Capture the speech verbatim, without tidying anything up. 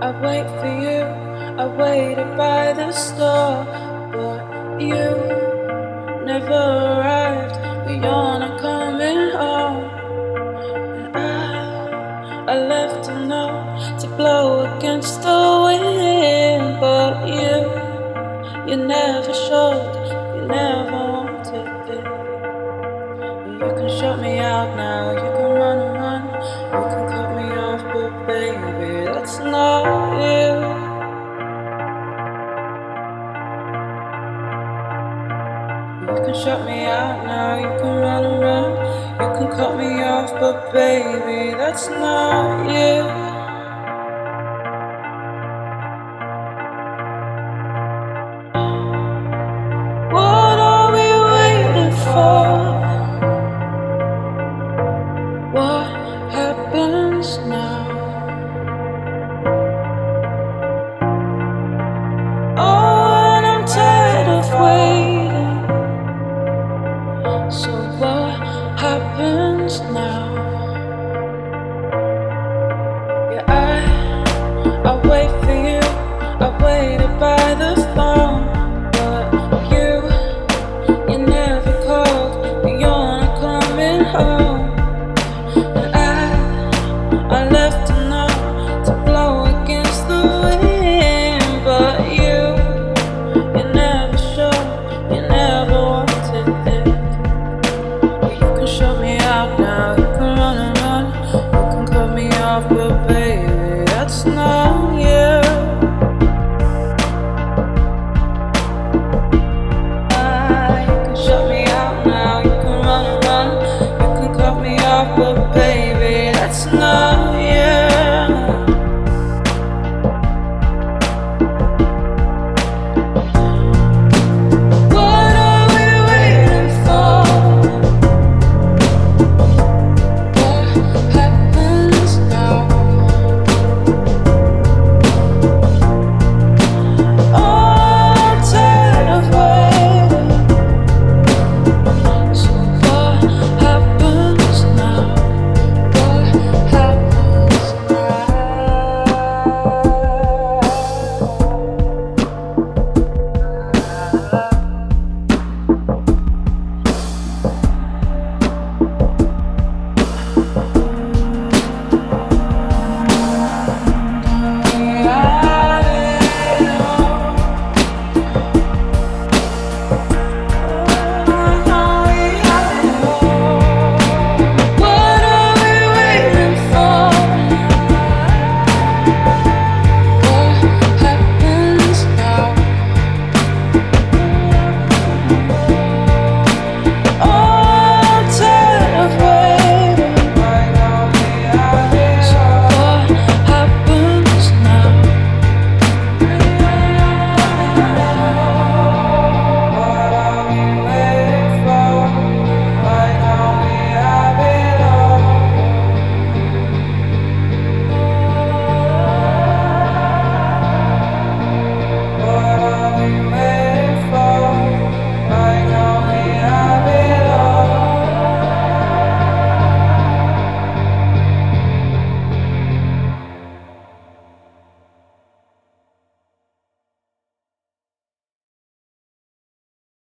I wait for you, I waited by the store, but you never arrived. You're not coming home, and I, I left a note to blow against the wind, but you, you never showed, you never wanted it. You can shut me out now, you can run and run, you can cut me off, but baby, that's not you. You can shut me out now, you can run and run, you can cut me off, but baby, that's not you. What are we waiting for? What happens now? Oh, and I'm tired of waiting. So what happens now? Yeah, I, I wait for you, I waited by the